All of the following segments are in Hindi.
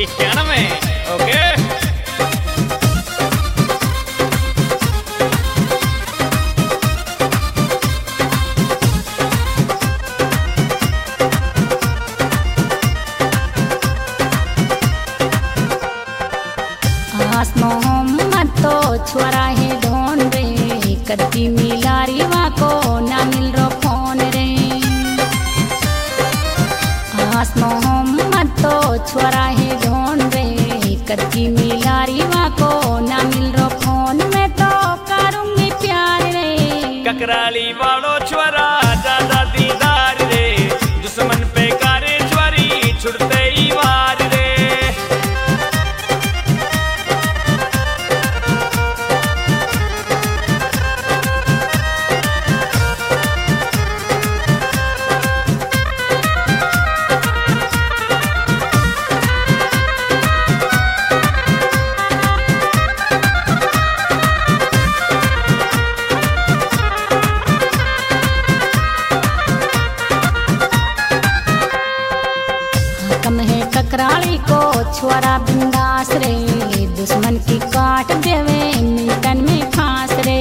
91 ओके। आस मोहम्मद तो छोरा है ढोन रे, कदी मिला रिवा को ना मिल रो फोन रे। आस मोहम्मद तो छोरा है ढोन रे, कदी मिला रिवा को ना मिल रो फोन में तो करूंगी प्यार रे। ककराली वालो छोरा ज्यादा दीदार रे, दुश्मन पे कारे छोरी छुड़ते ही वार रे। कम है ककराली को छोरा बिंदास रे, दुश्मन की काट देवे मिनटन में फांस रे।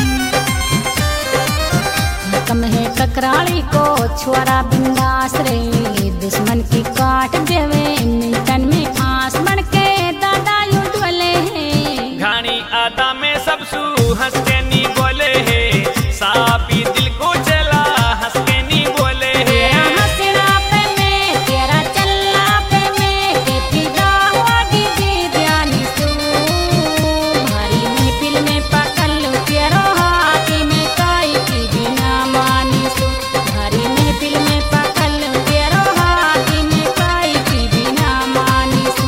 कम है ककराली को छोरा बिंदास रे, दुश्मन की काट देवे मिनटन में फांस। बन के दादा यूं डोले हैं, घानी आदा में सब सू हंस के नी बोले है, सापी दिल को चला हंस के नी बोले तेरा है। हंसना पे मैं, तेरा चलना पे मैं, के फिदा होगी जी जानी तू। भारी महफिल में पकड़ लूं तेरो हाथ में, काई की बिना मानी सू। भारी महफिल में पकड़ लूं तेरो हाथ में, काई की बिना मानी सू।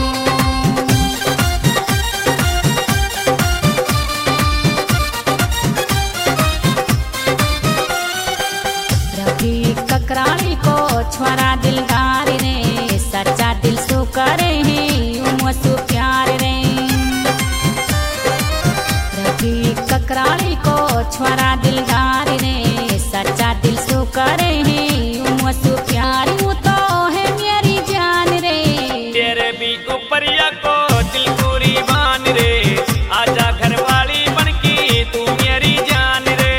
रफी ककराली को छोरा दिलदार रे, सच्चा दिल सु करे हैं उमसु प्यार रे। रफी ककराली को छोरा दिलदार रे, सच्चा दिल सु करे हैं उमसु प्यार। वो तो है मेरी जान रे, तेरे भी ऊपर या को दिल पूरी बान रे, आजा घर वाली बन की तू मेरी जान रे।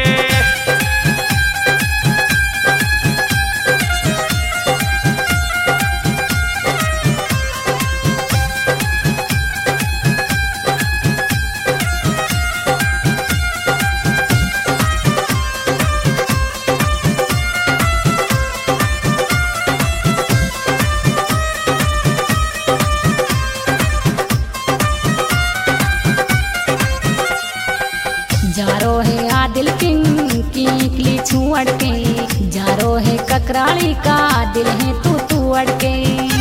जारो है आदिल किंग की इकली छुअड़ के, जारो है ककराली का दिल है तू अड़के।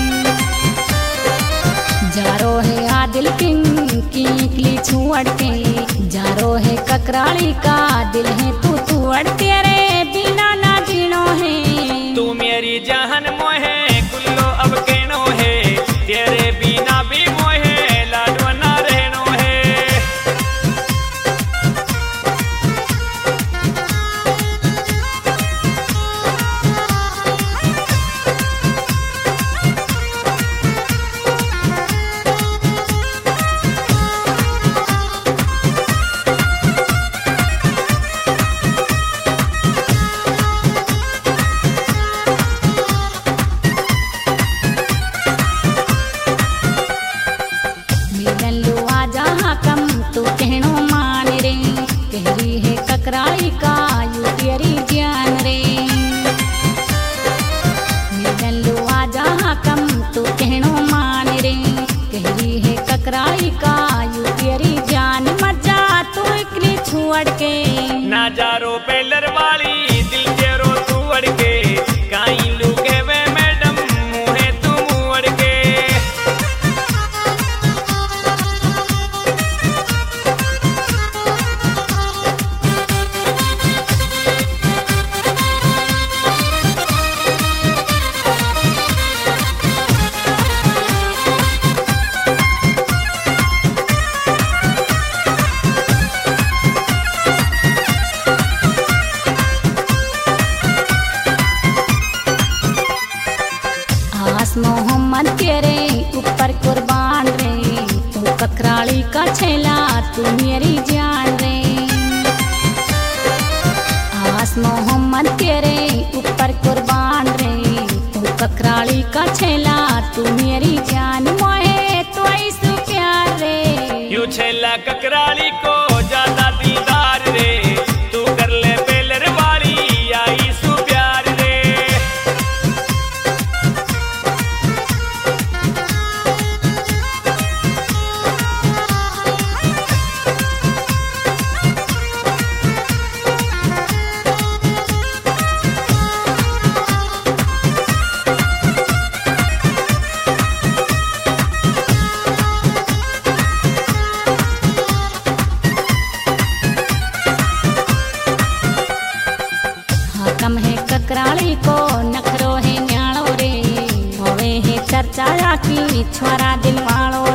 जारो है आदिल किंग की इकली छुअड़ के, जारो है ककराली का दिल है तू अड़के रे। बिना ना जीनो है तू मेरी जान मोहे कुल्लो अब कहनो है, तेरे बिना भी मोहे लाडवना रहनो है। मिलन लो आ जहाँ कम तू कहनो मान रे, कहरी है ककराली का यू तेरी जान रे। मिलन लो आ जहाँ कम तू कहनो मान रे, कहरी है ककराली का यू तेरी जान। मजा तू इकली छुअड़ के, ना जारो पेलर वाली दिल तेरो तू अड़के, काई लुके वे मैडम मुहे तू मुड़ के। मोहम्मद तेरे ऊपर कुर्बान का छेला तू मेरी जान रे। आस मोहम्मद तेरे ऊपर कुर्बान रे, तू ककराली का छेला तू मेरी जान, मोहे तो ऐसु प्यार रे। यू छेला ककराली को ज्यादा दीदार रे, तू कर ले बेलर वाली आई सु प्यार रे। कम है ककराली को नखरो है न्याणो रे, होवे है चर्चा की छोरा दिलवाड़ो